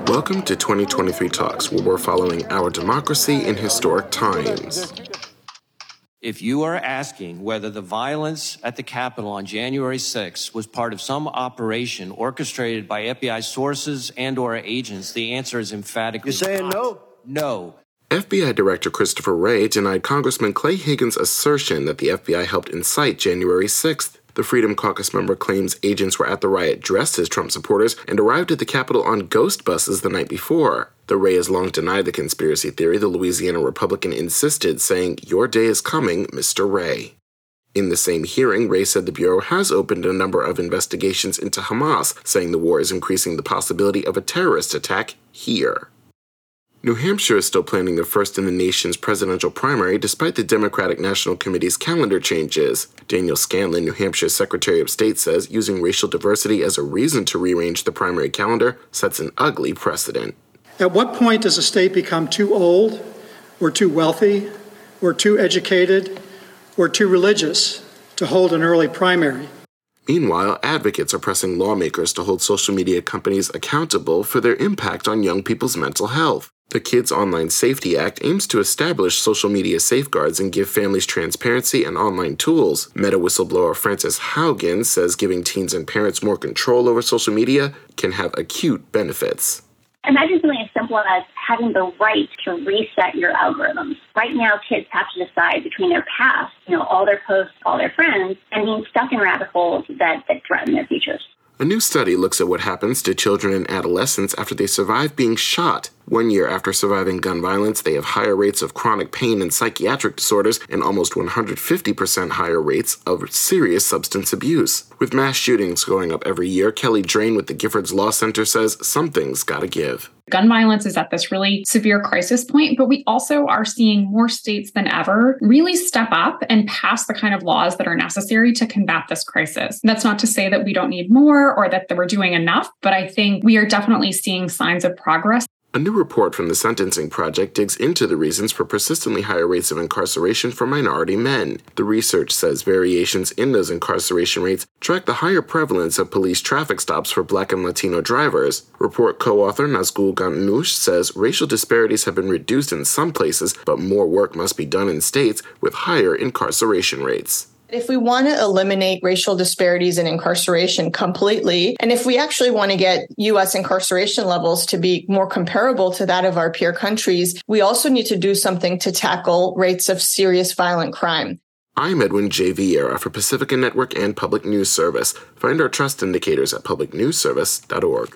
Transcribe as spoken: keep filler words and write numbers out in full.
Welcome to twenty twenty-three Talks, where we're following our democracy in historic times. If you are asking whether the violence at the Capitol on January sixth was part of some operation orchestrated by F B I sources and or agents, the answer is emphatically You're saying no? No. F B I Director Christopher Wray denied Congressman Clay Higgins' assertion that the F B I helped incite January sixth. The Freedom Caucus member claims agents were at the riot dressed as Trump supporters and arrived at the Capitol on ghost buses the night before. The Wray has long denied the conspiracy theory the Louisiana Republican insisted, saying, "Your day is coming, Mister Wray." In the same hearing, Wray said the Bureau has opened a number of investigations into Hamas, saying the war is increasing the possibility of a terrorist attack here. New Hampshire is still planning their first in the nation's presidential primary despite the Democratic National Committee's calendar changes. Daniel Scanlon, New Hampshire's Secretary of State, says using racial diversity as a reason to rearrange the primary calendar sets an ugly precedent. At what point does a state become too old, or too wealthy, or too educated, or too religious to hold an early primary? Meanwhile, advocates are pressing lawmakers to hold social media companies accountable for their impact on young people's mental health. The Kids Online Safety Act aims to establish social media safeguards and give families transparency and online tools. Meta whistleblower Frances Haugen says giving teens and parents more control over social media can have acute benefits. Imagine something as simple as having the right to reset your algorithms. Right now, kids have to decide between their past, you know, all their posts, all their friends, and being stuck in rabbit holes that, that threaten their futures. A new study looks at what happens to children and adolescents after they survive being shot. One year after surviving gun violence, they have higher rates of chronic pain and psychiatric disorders and almost one hundred fifty percent higher rates of serious substance abuse. With mass shootings going up every year, Kelly Drain with the Giffords Law Center says something's gotta give. Gun violence is at this really severe crisis point, but we also are seeing more states than ever really step up and pass the kind of laws that are necessary to combat this crisis. That's not to say that we don't need more or that we're doing enough, but I think we are definitely seeing signs of progress. A new report from the Sentencing Project digs into the reasons for persistently higher rates of incarceration for minority men. The research says variations in those incarceration rates track the higher prevalence of police traffic stops for Black and Latino drivers. Report co-author Nazgul Ghanoush says racial disparities have been reduced in some places, but more work must be done in states with higher incarceration rates. If we want to eliminate racial disparities in incarceration completely, and if we actually want to get U S incarceration levels to be more comparable to that of our peer countries, we also need to do something to tackle rates of serious violent crime. I'm Edwin J. Vieira for Pacifica Network and Public News Service. Find our trust indicators at public news service dot org.